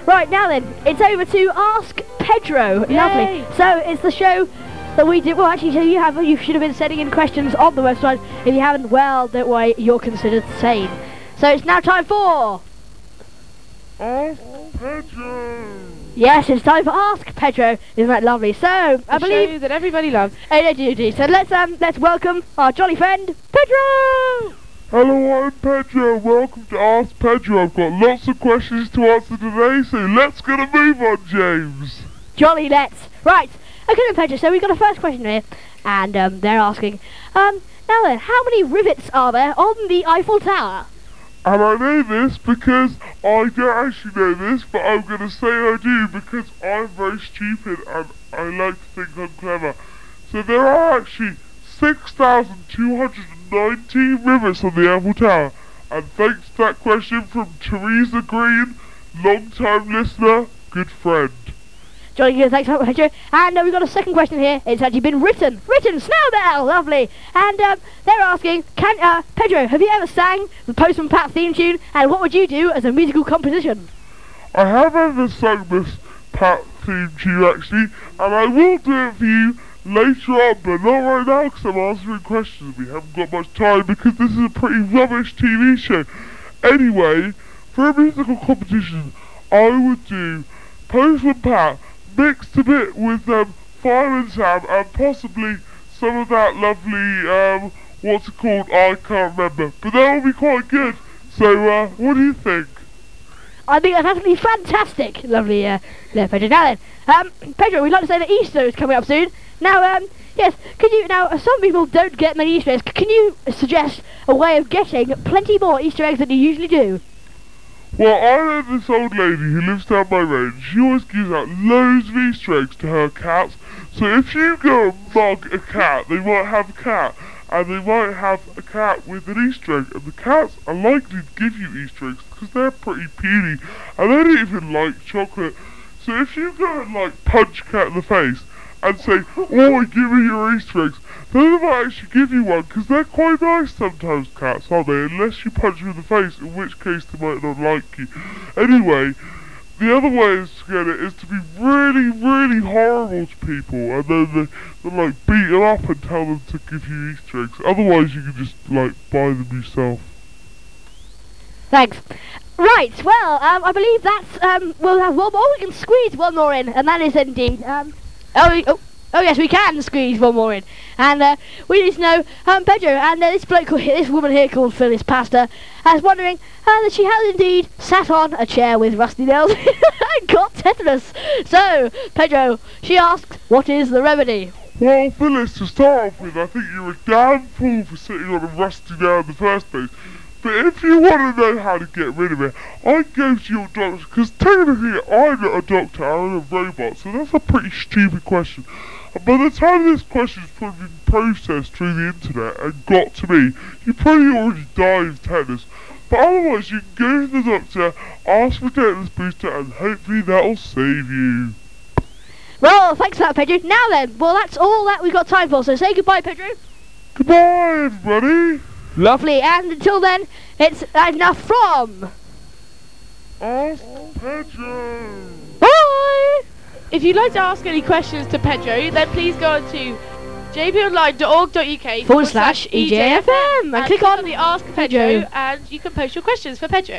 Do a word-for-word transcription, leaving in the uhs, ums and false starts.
Right, now then, it's over to Ask Pedro. Yay. Lovely. So, it's the show that we did. Well, actually, so you have you should have been sending in questions on the website. If you haven't, well, don't worry, you're considered sane. So, it's now time for... Ask Pedro! Yes, it's time for Ask Pedro. Isn't that lovely? So, The I believe... show that everybody loves. Oh, they do, do. So, let's, um, let's welcome our jolly friend, Pedro! Hello, I'm Pedro. Welcome to Ask Pedro. I've got lots of questions to answer today, so let's get a move on, James. Jolly let's. Right. Okay then, Pedro, so we've got a first question here, and um, they're asking, um, now then, how many rivets are there on the Eiffel Tower? And I know this because I don't actually know this, but I'm going to say I do because I'm very stupid and I like to think I'm clever. So there are actually six thousand two hundred nineteen rivets on the Eiffel Tower. And thanks to that question from Teresa Green, long-time listener, good friend. Jolly good, thanks for that, Pedro. And uh, we've got a second question here. It's actually been written. Written, Snail Bell, lovely. And um, they're asking, can uh, Pedro, have you ever sang the Postman Pat theme tune? And what would you do as a musical composition? I have ever sung this Pat theme tune actually, and I will do it for you later on, but not right now because I'm answering questions. We haven't got much time because this is a pretty rubbish T V show. Anyway, for a musical competition, I would do Postman Pat mixed a bit with um, Fireman Sam and possibly some of that lovely, um, what's it called? I can't remember. But that would be quite good. So, uh, what do you think? I think that's absolutely fantastic. Lovely, uh, yeah, Pedro. Now then, um, Pedro, we'd like to say that Easter is coming up soon. Now, um, yes, could you, now, uh, some people don't get many Easter eggs. Can you suggest a way of getting plenty more Easter eggs than you usually do? Well, I know this old lady who lives down my road. She always gives out loads of Easter eggs to her cats. So if you go and mug a cat, they might have a cat. And they might have a cat with an Easter egg. And the cats are likely to give you Easter eggs because they're pretty puny. And they don't even like chocolate. So if you go and like punch a cat in the face and say, oh, give me your Easter eggs, then they might actually give you one, because they're quite nice sometimes, cats, aren't they? Unless you punch them in the face, in which case they might not like you. Anyway, the other way is to get it is to be really, really horrible to people, and then they, they like beat them up and tell them to give you Easter eggs. Otherwise, you can just like buy them yourself. Thanks. Right, well, um, I believe that's, um, we'll have one more. We can squeeze one more in, and that is indeed, um, oh, oh. Oh yes, we can squeeze one more in, and uh, we need to know, um, Pedro, and uh, this bloke, called, this woman here called Phyllis Pastor, is wondering uh, that she has indeed sat on a chair with rusty nails and got tetanus. So, Pedro, she asks, what is the remedy? Well, Phyllis, to start off with, I think you're a damn fool for sitting on a rusty nail in the first place. But if you want to know how to get rid of it, I'd go to your doctor, because technically I'm not a doctor, I'm a robot, so that's a pretty stupid question. And by the time this question's probably been processed through the internet and got to me, you probably already died of tetanus. But otherwise, you can go to the doctor, ask for a tetanus booster, and hopefully that'll save you. Well, thanks for that, Pedro. Now then, well, that's all that we've got time for, so say goodbye, Pedro. Goodbye, everybody. Lovely, and until then, it's enough from... Ask Pedro. Bye! If you'd like to ask any questions to Pedro, then please go on to j p online dot org dot u k forward slash E J F M and and click click on on the Ask Pedro, and you can post your questions for Pedro.